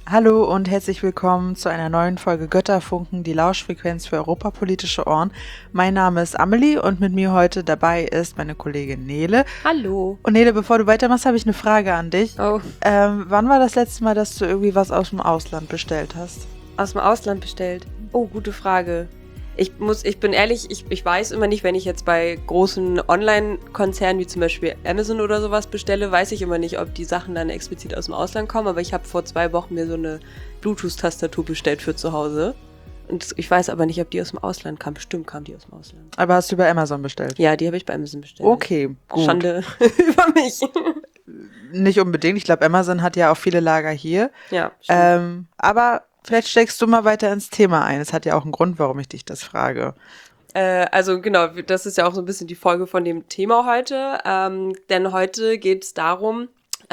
Hallo und herzlich willkommen zu einer neuen Folge Götterfunken, die Lauschfrequenz für europapolitische Ohren. Mein Name ist Amelie und mit mir heute dabei ist meine Kollegin Nele. Hallo. Und Nele, bevor du weitermachst, habe ich eine Frage an dich. Oh. Wann war das letzte Mal, dass du irgendwie was aus dem Ausland bestellt hast? Aus dem Ausland bestellt? Oh, gute Frage. Ich bin ehrlich, ich weiß immer nicht, wenn ich jetzt bei großen Online-Konzernen wie zum Beispiel Amazon oder sowas bestelle, weiß ich immer nicht, ob die Sachen dann explizit aus dem Ausland kommen. Aber ich habe vor 2 Wochen mir so eine Bluetooth-Tastatur bestellt für zu Hause. Und ich weiß aber nicht, ob die aus dem Ausland kam. Bestimmt kam die aus dem Ausland. Aber hast du bei Amazon bestellt? Ja, die habe ich bei Amazon bestellt. Okay, gut. Schande über mich. Nicht unbedingt. Ich glaube, Amazon hat ja auch viele Lager hier. Ja, stimmt. Aber vielleicht steigst du mal weiter ins Thema ein. Es hat ja auch einen Grund, warum ich dich das frage. Also genau, das ist ja auch so ein bisschen die Folge von dem Thema heute. Denn heute geht es darum,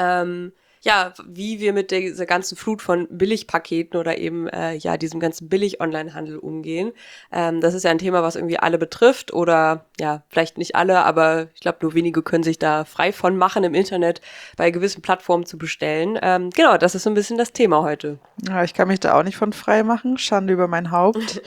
wie wir mit dieser ganzen Flut von Billigpaketen oder eben diesem ganzen Billig-Online-Handel umgehen. Das ist ja ein Thema, was irgendwie alle betrifft oder ja, vielleicht nicht alle, aber ich glaube, nur wenige können sich da frei von machen, im Internet bei gewissen Plattformen zu bestellen. Genau, das ist so ein bisschen das Thema heute. Ja, ich kann mich da auch nicht von frei machen. Schande über mein Haupt.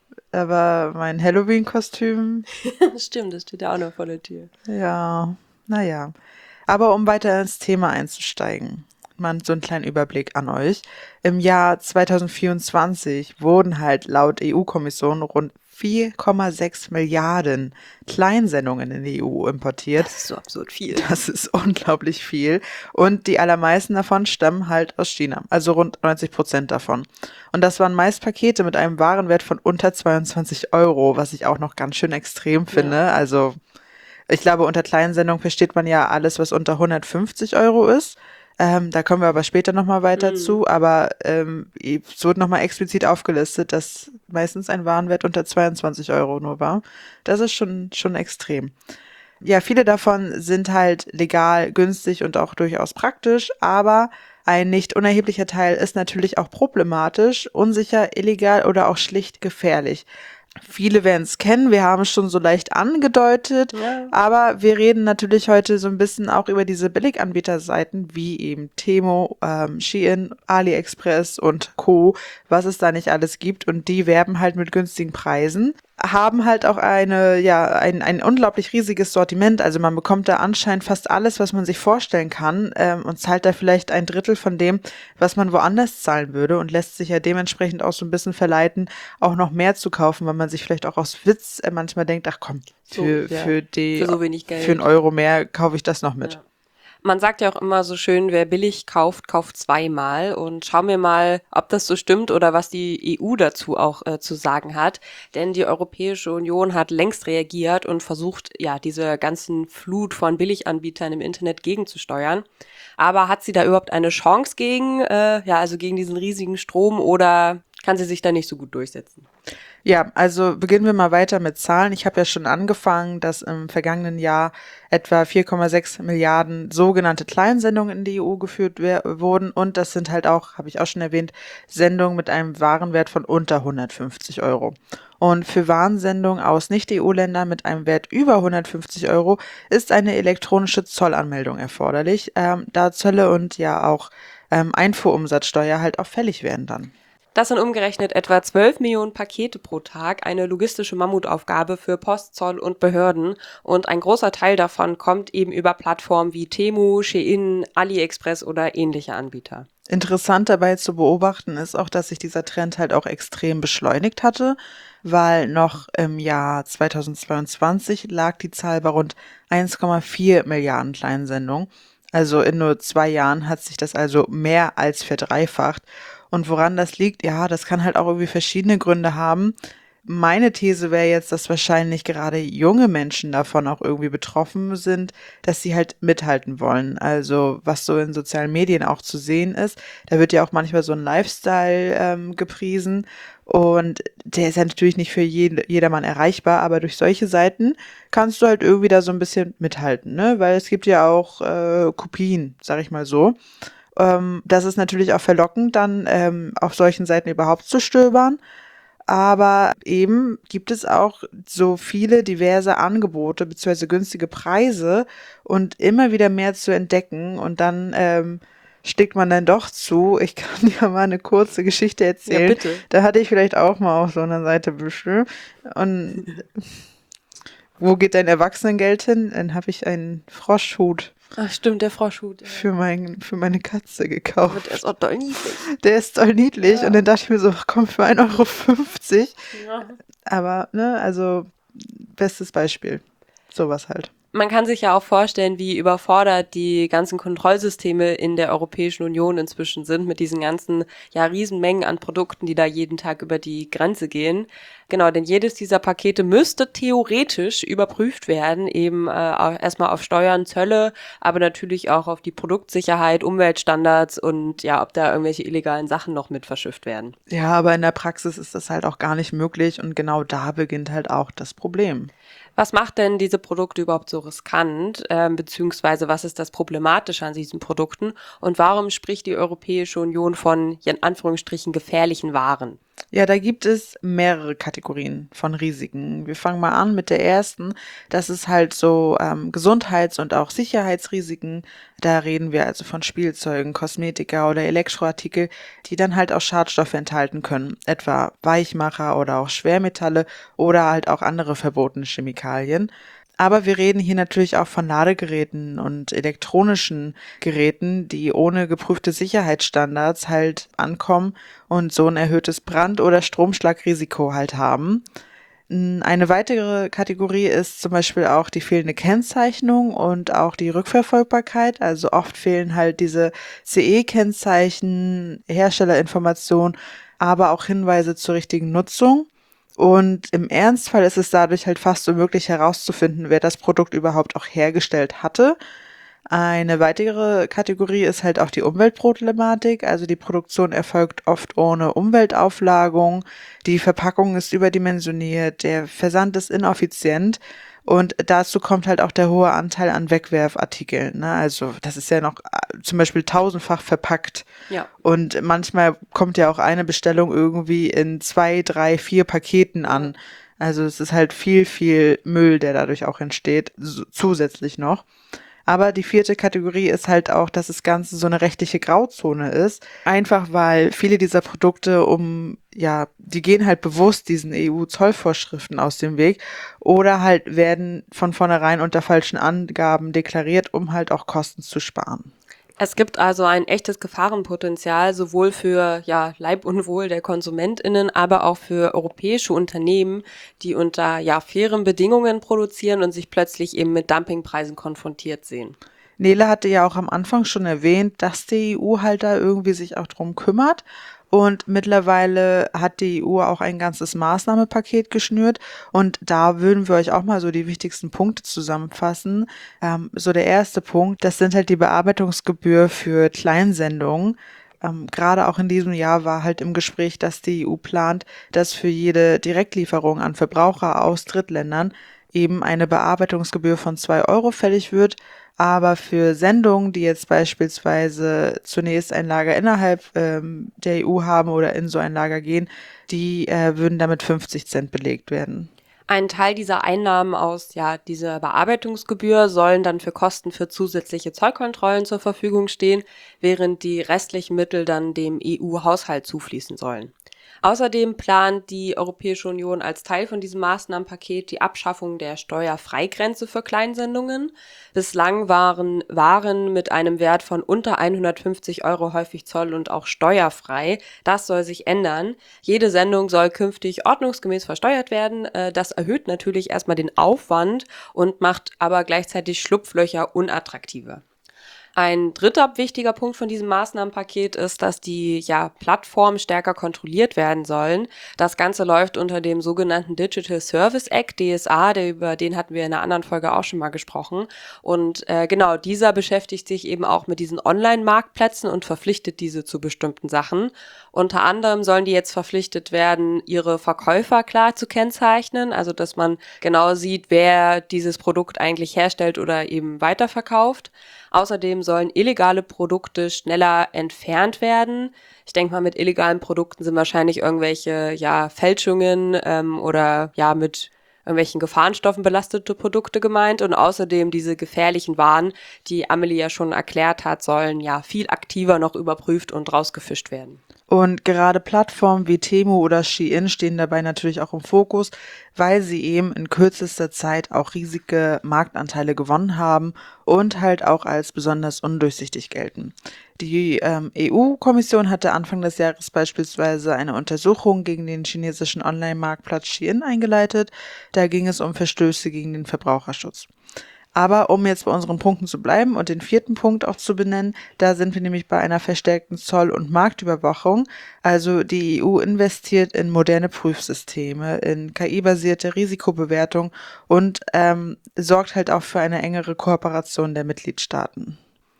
Aber mein Halloween-Kostüm. Stimmt, das steht ja auch noch vor der Tür. Ja, naja. Aber um weiter ins Thema einzusteigen, mal so einen kleinen Überblick an euch. Im Jahr 2024 wurden halt laut EU-Kommission rund 4,6 Milliarden Kleinsendungen in die EU importiert. Das ist so absurd viel. Das ist unglaublich viel. Und die allermeisten davon stammen halt aus China, also rund 90% davon. Und das waren meist Pakete mit einem Warenwert von unter 22 Euro, was ich auch noch ganz schön extrem finde. Ja. Also ich glaube, unter Kleinsendung versteht man ja alles, was unter 150 Euro ist. Da kommen wir aber später nochmal weiter zu. Aber es wird nochmal explizit aufgelistet, dass meistens ein Warenwert unter 22 Euro nur war. Das ist schon extrem. Ja, viele davon sind halt legal, günstig und auch durchaus praktisch, aber ein nicht unerheblicher Teil ist natürlich auch problematisch, unsicher, illegal oder auch schlicht gefährlich. Viele werden es kennen, wir haben es schon so leicht angedeutet, Ja. aber wir reden natürlich heute so ein bisschen auch über diese Billiganbieterseiten wie eben Temo, Shein, AliExpress und Co., was es da nicht alles gibt, und die werben halt mit günstigen Preisen, haben halt auch ein unglaublich riesiges Sortiment, also man bekommt da anscheinend fast alles, was man sich vorstellen kann, und zahlt da vielleicht 1/3 von dem, was man woanders zahlen würde, und lässt sich ja dementsprechend auch so ein bisschen verleiten, auch noch mehr zu kaufen, weil man sich vielleicht auch aus Witz manchmal denkt, ach komm, für so wenig Geld. Für 1 Euro mehr kaufe ich das noch mit. Ja. Man sagt ja auch immer so schön, wer billig kauft, kauft zweimal. Und schauen wir mal, ob das so stimmt oder was die EU dazu auch zu sagen hat. Denn die Europäische Union hat längst reagiert und versucht, ja, diese ganzen Flut von Billiganbietern im Internet gegenzusteuern. Aber hat sie da überhaupt eine Chance gegen, also gegen diesen riesigen Strom, oder kann sie sich da nicht so gut durchsetzen? Ja, also beginnen wir mal weiter mit Zahlen. Ich habe ja schon angefangen, dass im vergangenen Jahr etwa 4,6 Milliarden sogenannte Kleinsendungen in die EU geführt wurden. Und das sind halt auch, habe ich auch schon erwähnt, Sendungen mit einem Warenwert von unter 150 Euro. Und für Warnsendungen aus Nicht-EU-Ländern mit einem Wert über 150 Euro ist eine elektronische Zollanmeldung erforderlich, da Zölle und ja auch Einfuhrumsatzsteuer halt auch fällig werden dann. Das sind umgerechnet etwa 12 Millionen Pakete pro Tag, eine logistische Mammutaufgabe für Post, Zoll und Behörden. Und ein großer Teil davon kommt eben über Plattformen wie Temu, Shein, AliExpress oder ähnliche Anbieter. Interessant dabei zu beobachten ist auch, dass sich dieser Trend halt auch extrem beschleunigt hatte, weil noch im Jahr 2022 lag die Zahl bei rund 1,4 Milliarden Kleinsendungen. Also in nur 2 Jahren hat sich das also mehr als verdreifacht. Und woran das liegt, ja, das kann halt auch irgendwie verschiedene Gründe haben. Meine These wäre jetzt, dass wahrscheinlich gerade junge Menschen davon auch irgendwie betroffen sind, dass sie halt mithalten wollen. Also was so in sozialen Medien auch zu sehen ist, da wird ja auch manchmal so ein Lifestyle gepriesen, und der ist ja natürlich nicht für jedermann erreichbar, aber durch solche Seiten kannst du halt irgendwie da so ein bisschen mithalten, ne? Weil es gibt ja auch Kopien, sag ich mal so. Das ist natürlich auch verlockend, dann auf solchen Seiten überhaupt zu stöbern. Aber eben gibt es auch so viele diverse Angebote bzw. günstige Preise und immer wieder mehr zu entdecken. Und dann schlägt man dann doch zu. Ich kann dir mal eine kurze Geschichte Ja, erzählen. bitte. Da hatte ich vielleicht auch mal auf so einer Seite bestimmt. Und wo geht dein Erwachsenengeld hin? Dann habe ich einen Froschhut Ach stimmt, der Froschhut. für meine Katze Aber der ist gekauft. auch doll niedlich. Der ist doll niedlich. Ja. Und dann dachte ich mir so, komm, für 1,50 €. Ja. Aber, ne, also, bestes Beispiel. Sowas halt. Man kann sich ja auch vorstellen, wie überfordert die ganzen Kontrollsysteme in der Europäischen Union inzwischen sind mit diesen ganzen, ja, Riesenmengen an Produkten, die da jeden Tag über die Grenze gehen. Genau, denn jedes dieser Pakete müsste theoretisch überprüft werden, eben erstmal auf Steuern, Zölle, aber natürlich auch auf die Produktsicherheit, Umweltstandards und ja, ob da irgendwelche illegalen Sachen noch mit verschifft werden. Ja, aber in der Praxis ist das halt auch gar nicht möglich und genau da beginnt halt auch das Problem. Was macht denn diese Produkte überhaupt so riskant, beziehungsweise was ist das Problematische an diesen Produkten und warum spricht die Europäische Union von, ja, in Anführungsstrichen, gefährlichen Waren? Ja, da gibt es mehrere Kategorien von Risiken. Wir fangen mal an mit der ersten. Das ist halt so Gesundheits- und auch Sicherheitsrisiken. Da reden wir also von Spielzeugen, Kosmetika oder Elektroartikel, die dann halt auch Schadstoffe enthalten können, etwa Weichmacher oder auch Schwermetalle oder halt auch andere verbotene Chemikalien. Aber wir reden hier natürlich auch von Ladegeräten und elektronischen Geräten, die ohne geprüfte Sicherheitsstandards halt ankommen und so ein erhöhtes Brand- oder Stromschlagrisiko halt haben. Eine weitere Kategorie ist zum Beispiel auch die fehlende Kennzeichnung und auch die Rückverfolgbarkeit. Also oft fehlen halt diese CE-Kennzeichen, Herstellerinformationen, aber auch Hinweise zur richtigen Nutzung. Und im Ernstfall ist es dadurch halt fast unmöglich herauszufinden, wer das Produkt überhaupt auch hergestellt hatte. Eine weitere Kategorie ist halt auch die Umweltproblematik. Also die Produktion erfolgt oft ohne Umweltauflagung, die Verpackung ist überdimensioniert, der Versand ist ineffizient und dazu kommt halt auch der hohe Anteil an Wegwerfartikeln. Ne? Also das ist ja noch zum Beispiel tausendfach verpackt. Ja. Und manchmal kommt ja auch eine Bestellung irgendwie in 2, 3, 4 Paketen an. Also es ist halt viel, viel Müll, der dadurch auch entsteht, zusätzlich noch. Aber die vierte Kategorie ist halt auch, dass das Ganze so eine rechtliche Grauzone ist. Einfach weil viele dieser Produkte die gehen halt bewusst diesen EU-Zollvorschriften aus dem Weg oder halt werden von vornherein unter falschen Angaben deklariert, um halt auch Kosten zu sparen. Es gibt also ein echtes Gefahrenpotenzial, sowohl für ja, Leib und Wohl der KonsumentInnen, aber auch für europäische Unternehmen, die unter ja, fairen Bedingungen produzieren und sich plötzlich eben mit Dumpingpreisen konfrontiert sehen. Nele hatte ja auch am Anfang schon erwähnt, dass die EU halt da irgendwie sich auch drum kümmert. Und mittlerweile hat die EU auch ein ganzes Maßnahmenpaket geschnürt. Und da würden wir euch auch mal so die wichtigsten Punkte zusammenfassen. So der erste Punkt, das sind halt die Bearbeitungsgebühr für Kleinsendungen. Gerade auch in diesem Jahr war halt im Gespräch, dass die EU plant, dass für jede Direktlieferung an Verbraucher aus Drittländern eben eine Bearbeitungsgebühr von 2 € fällig wird. Aber für Sendungen, die jetzt beispielsweise zunächst ein Lager innerhalb der EU haben oder in so ein Lager gehen, die würden damit 50 Cent belegt werden. Ein Teil dieser Einnahmen aus ja, dieser Bearbeitungsgebühr sollen dann für Kosten für zusätzliche Zollkontrollen zur Verfügung stehen, während die restlichen Mittel dann dem EU-Haushalt zufließen sollen. Außerdem plant die Europäische Union als Teil von diesem Maßnahmenpaket die Abschaffung der Steuerfreigrenze für Kleinsendungen. Bislang waren Waren mit einem Wert von unter 150 € häufig zoll- und auch steuerfrei. Das soll sich ändern. Jede Sendung soll künftig ordnungsgemäß versteuert werden. Das erhöht natürlich erstmal den Aufwand und macht aber gleichzeitig Schlupflöcher unattraktiver. Ein dritter wichtiger Punkt von diesem Maßnahmenpaket ist, dass die Plattformen stärker kontrolliert werden sollen. Das Ganze läuft unter dem sogenannten Digital Service Act, DSA, über den hatten wir in einer anderen Folge auch schon mal gesprochen. Und genau, dieser beschäftigt sich eben auch mit diesen Online-Marktplätzen und verpflichtet diese zu bestimmten Sachen. Unter anderem sollen die jetzt verpflichtet werden, ihre Verkäufer klar zu kennzeichnen, also dass man genau sieht, wer dieses Produkt eigentlich herstellt oder eben weiterverkauft. Außerdem sollen illegale Produkte schneller entfernt werden. Ich denke mal, mit illegalen Produkten sind wahrscheinlich irgendwelche Fälschungen oder mit irgendwelchen Gefahrenstoffen belastete Produkte gemeint und außerdem diese gefährlichen Waren, die Amelie ja schon erklärt hat, sollen ja viel aktiver noch überprüft und rausgefischt werden. Und gerade Plattformen wie Temu oder Shein stehen dabei natürlich auch im Fokus, weil sie eben in kürzester Zeit auch riesige Marktanteile gewonnen haben und halt auch als besonders undurchsichtig gelten. Die EU-Kommission hatte Anfang des Jahres beispielsweise eine Untersuchung gegen den chinesischen Online-Marktplatz Shein eingeleitet. Da ging es um Verstöße gegen den Verbraucherschutz. Aber um jetzt bei unseren Punkten zu bleiben und den vierten Punkt auch zu benennen, da sind wir nämlich bei einer verstärkten Zoll- und Marktüberwachung. Also die EU investiert in moderne Prüfsysteme, in KI-basierte Risikobewertung und sorgt halt auch für eine engere Kooperation der Mitgliedstaaten.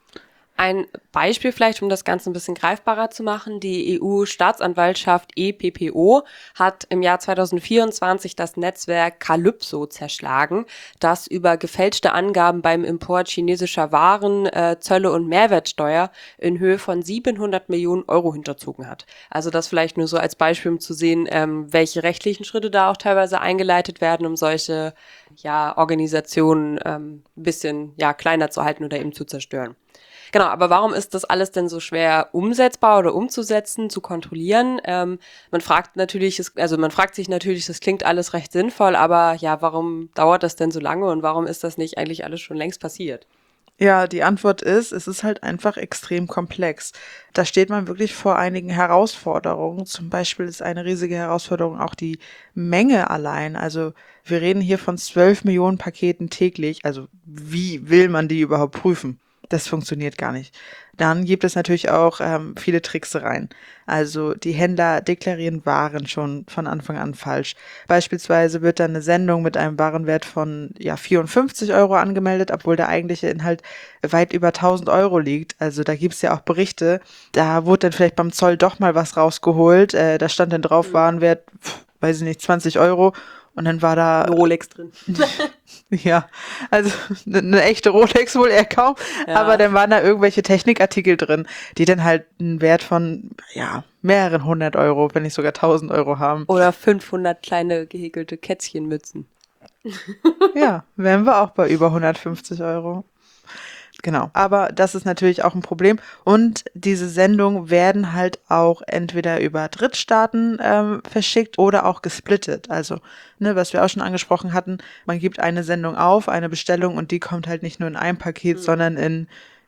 Ein Beispiel vielleicht, um das Ganze ein bisschen greifbarer zu machen. Die EU-Staatsanwaltschaft EPPO hat im Jahr 2024 das Netzwerk Calypso zerschlagen, das über gefälschte Angaben beim Import chinesischer Waren, Zölle und Mehrwertsteuer in Höhe von 700 Millionen Euro hinterzogen hat. Also das vielleicht nur so als Beispiel, um zu sehen, welche rechtlichen Schritte da auch teilweise eingeleitet werden, um solche Organisationen ein bisschen kleiner zu halten oder eben zu zerstören. Genau, aber warum ist das alles denn so schwer umsetzbar oder umzusetzen, zu kontrollieren? Man fragt sich natürlich, das klingt alles recht sinnvoll, aber ja, warum dauert das denn so lange und warum ist das nicht eigentlich alles schon längst passiert? Ja, die Antwort ist, es ist halt einfach extrem komplex. Da steht man wirklich vor einigen Herausforderungen. Zum Beispiel ist eine riesige Herausforderung auch die Menge allein. Also wir reden hier von 12 Millionen Paketen täglich. Also wie will man die überhaupt prüfen? Das funktioniert gar nicht. Dann gibt es natürlich auch viele Tricksereien. Also die Händler deklarieren Waren schon von Anfang an falsch. Beispielsweise wird dann eine Sendung mit einem Warenwert von 54 Euro angemeldet, obwohl der eigentliche Inhalt weit über 1000 Euro liegt. Also da gibt es ja auch Berichte, da wurde dann vielleicht beim Zoll doch mal was rausgeholt. Da stand dann drauf Warenwert, weiß ich nicht, 20 Euro. Und dann war da Eine Rolex drin. ja, also eine echte Rolex wohl eher kaum, aber dann waren da irgendwelche Technikartikel drin, die dann halt einen Wert von, mehreren 100 Euro, wenn nicht sogar 1000 Euro haben. Oder 500 kleine gehäkelte Kätzchenmützen. Ja, wären wir auch bei über 150 Euro. Genau, aber das ist natürlich auch ein Problem und diese Sendungen werden halt auch entweder über Drittstaaten verschickt oder auch gesplittet. Also, was wir auch schon angesprochen hatten, man gibt eine Sendung auf, eine Bestellung und die kommt halt nicht nur in einem Paket, sondern in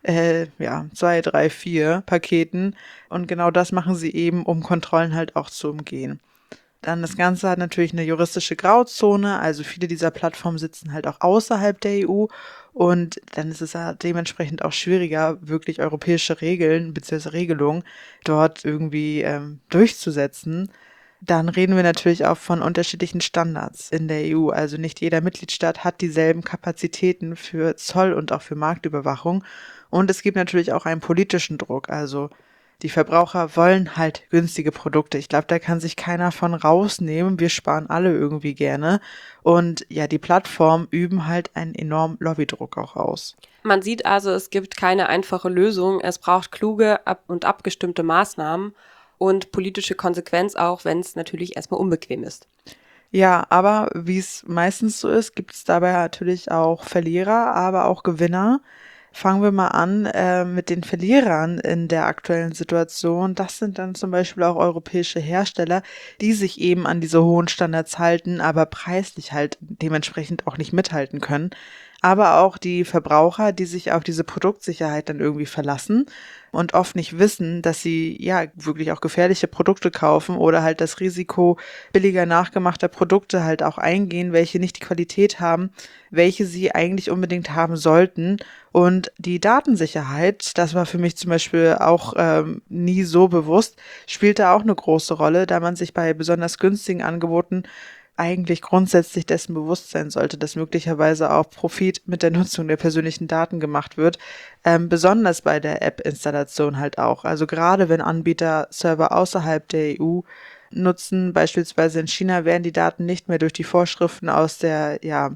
2, 3, 4 Paketen und genau das machen sie eben, um Kontrollen halt auch zu umgehen. Dann das Ganze hat natürlich eine juristische Grauzone, also viele dieser Plattformen sitzen halt auch außerhalb der EU und dann ist es ja dementsprechend auch schwieriger, wirklich europäische Regeln bzw. Regelungen dort irgendwie durchzusetzen. Dann reden wir natürlich auch von unterschiedlichen Standards in der EU. Also nicht jeder Mitgliedstaat hat dieselben Kapazitäten für Zoll und auch für Marktüberwachung. Und es gibt natürlich auch einen politischen Druck. Also die Verbraucher wollen halt günstige Produkte. Ich glaube, da kann sich keiner von rausnehmen. Wir sparen alle irgendwie gerne. Und ja, die Plattformen üben halt einen enormen Lobbydruck auch aus. Man sieht also, es gibt keine einfache Lösung. Es braucht kluge und abgestimmte Maßnahmen und politische Konsequenz auch, wenn es natürlich erstmal unbequem ist. Ja, aber wie es meistens so ist, gibt es dabei natürlich auch Verlierer, aber auch Gewinner. Fangen wir mal an mit den Verlierern in der aktuellen Situation. Das sind dann zum Beispiel auch europäische Hersteller, die sich eben an diese hohen Standards halten, aber preislich halt dementsprechend auch nicht mithalten können. Aber auch die Verbraucher, die sich auf diese Produktsicherheit dann irgendwie verlassen und oft nicht wissen, dass sie wirklich auch gefährliche Produkte kaufen oder halt das Risiko billiger nachgemachter Produkte halt auch eingehen, welche nicht die Qualität haben, welche sie eigentlich unbedingt haben sollten. Und die Datensicherheit, das war für mich zum Beispiel auch nie so bewusst, spielt da auch eine große Rolle, da man sich bei besonders günstigen Angeboten eigentlich grundsätzlich dessen bewusst sein sollte, dass möglicherweise auch Profit mit der Nutzung der persönlichen Daten gemacht wird, besonders bei der App-Installation halt auch. Also gerade wenn Anbieter Server außerhalb der EU nutzen, beispielsweise in China, werden die Daten nicht mehr durch die Vorschriften aus der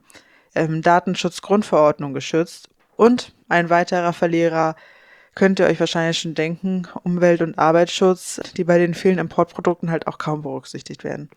Datenschutzgrundverordnung geschützt. Und ein weiterer Verlierer könnt ihr euch wahrscheinlich schon denken, Umwelt- und Arbeitsschutz, die bei den vielen Importprodukten halt auch kaum berücksichtigt werden.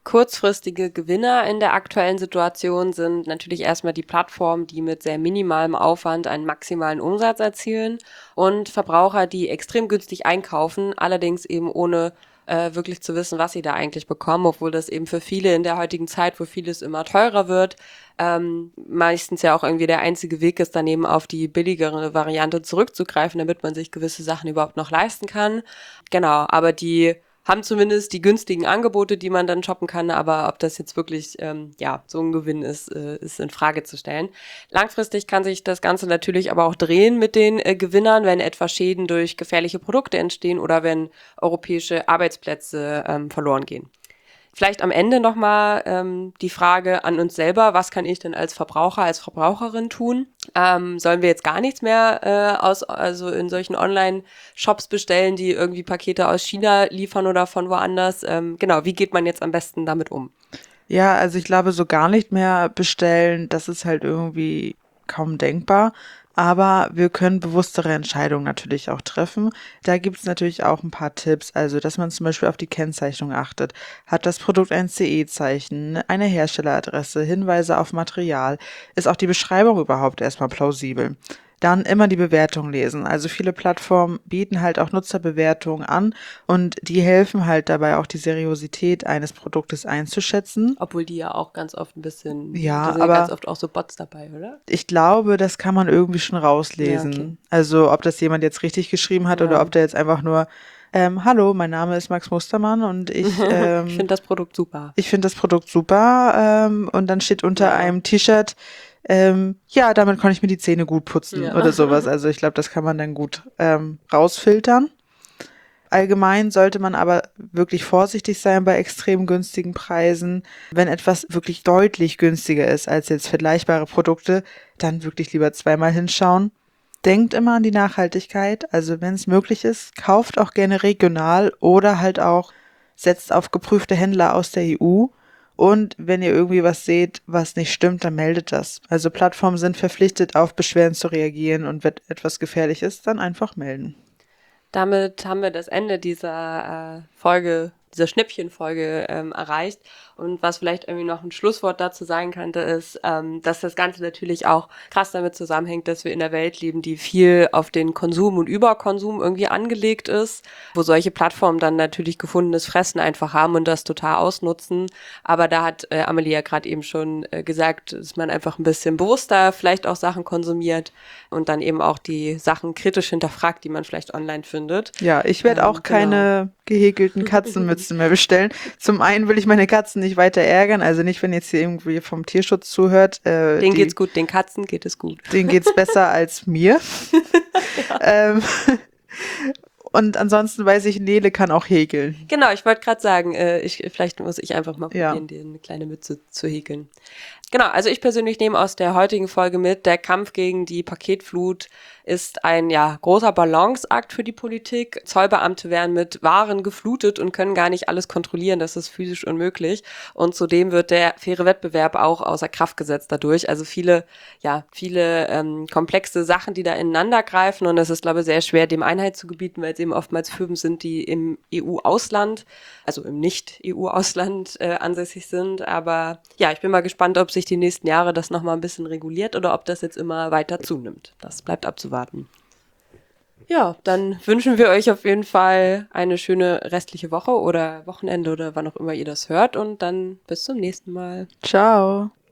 Kurzfristige Gewinner in der aktuellen Situation sind natürlich erstmal die Plattformen, die mit sehr minimalem Aufwand einen maximalen Umsatz erzielen und Verbraucher, die extrem günstig einkaufen, allerdings eben ohne wirklich zu wissen, was sie da eigentlich bekommen, obwohl das eben für viele in der heutigen Zeit, wo vieles immer teurer wird, meistens ja auch irgendwie der einzige Weg ist, dann eben auf die billigere Variante zurückzugreifen, damit man sich gewisse Sachen überhaupt noch leisten kann. Genau, aber die haben zumindest die günstigen Angebote, die man dann shoppen kann, aber ob das jetzt wirklich so ein Gewinn ist, ist in Frage zu stellen. Langfristig kann sich das Ganze natürlich aber auch drehen mit den Gewinnern, wenn etwa Schäden durch gefährliche Produkte entstehen oder wenn europäische Arbeitsplätze verloren gehen. Vielleicht am Ende nochmal die Frage an uns selber, was kann ich denn als Verbraucher, als Verbraucherin tun? Sollen wir jetzt gar nichts mehr also in solchen Online-Shops bestellen, die irgendwie Pakete aus China liefern oder von woanders? Wie geht man jetzt am besten damit um? Ja, also ich glaube, so gar nicht mehr bestellen, das ist halt irgendwie kaum denkbar. Aber wir können bewusstere Entscheidungen natürlich auch treffen. Da gibt es natürlich auch ein paar Tipps. Also, dass man zum Beispiel auf die Kennzeichnung achtet. Hat das Produkt ein CE-Zeichen, eine Herstelleradresse, Hinweise auf Material? Ist auch die Beschreibung überhaupt erstmal plausibel? Dann immer die Bewertung lesen. Also viele Plattformen bieten halt auch Nutzerbewertungen an und die helfen halt dabei auch die Seriosität eines Produktes einzuschätzen. Obwohl die ja auch ganz oft ein bisschen, Ja, da sind aber ganz oft auch so Bots dabei, oder? ich glaube, das kann man irgendwie schon rauslesen. Ja, okay. Also ob das jemand jetzt richtig geschrieben hat oder Ja. ob der jetzt einfach nur, hallo, mein Name ist Max Mustermann und Ich finde das Produkt super. ich finde das Produkt super und dann steht unter Ja. einem T-Shirt, ja, damit kann ich mir die Zähne gut putzen Ja. oder sowas. Also ich glaube, das kann man dann gut rausfiltern. Allgemein sollte man aber wirklich vorsichtig sein bei extrem günstigen Preisen. Wenn etwas wirklich deutlich günstiger ist als jetzt vergleichbare Produkte, dann wirklich lieber zweimal hinschauen. Denkt immer an die Nachhaltigkeit. Also wenn es möglich ist, kauft auch gerne regional oder halt auch setzt auf geprüfte Händler aus der EU. Und wenn ihr irgendwie was seht, was nicht stimmt, dann meldet das. Also Plattformen sind verpflichtet, auf Beschwerden zu reagieren und wenn etwas gefährlich ist, dann einfach melden. Damit haben wir das Ende dieser Folge, dieser Schnäppchenfolge erreicht. Und was vielleicht irgendwie noch ein Schlusswort dazu sein könnte, ist, dass das Ganze natürlich auch krass damit zusammenhängt, dass wir in einer Welt leben, die viel auf den Konsum und Überkonsum irgendwie angelegt ist, wo solche Plattformen dann natürlich gefundenes Fressen einfach haben und das total ausnutzen. Aber da hat Amelie ja gerade eben schon gesagt, dass man einfach ein bisschen bewusster vielleicht auch Sachen konsumiert und dann eben auch die Sachen kritisch hinterfragt, die man vielleicht online findet. Ja, ich werde auch keine gehäkelten Katzenmützen mehr bestellen. Zum einen will ich meine Katzen nicht weiter ärgern, also nicht, wenn jetzt hier irgendwie vom Tierschutz zuhört. Denen geht's gut, den Katzen geht es gut. Denen geht's besser als mir. Und ansonsten weiß ich, Nele kann auch häkeln. Genau, ich wollte gerade sagen, vielleicht muss ich einfach mal Ja. probieren, dir eine kleine Mütze zu häkeln. Genau, also ich persönlich nehme aus der heutigen Folge mit, der Kampf gegen die Paketflut ist ein großer Balanceakt für die Politik. Zollbeamte werden mit Waren geflutet und können gar nicht alles kontrollieren, das ist physisch unmöglich. Und zudem wird der faire Wettbewerb auch außer Kraft gesetzt dadurch. Also viele komplexe Sachen, die da ineinander greifen und es ist, glaube ich, sehr schwer, dem Einhalt zu gebieten, weil es eben oftmals Firmen sind, die im EU-Ausland, also im Nicht-EU-Ausland ansässig sind. Aber ja, ich bin mal gespannt, ob sich die nächsten Jahre das nochmal ein bisschen reguliert oder ob das jetzt immer weiter zunimmt. Das bleibt abzuwarten. Ja, dann wünschen wir euch auf jeden Fall eine schöne restliche Woche oder Wochenende oder wann auch immer ihr das hört und dann bis zum nächsten Mal. Ciao.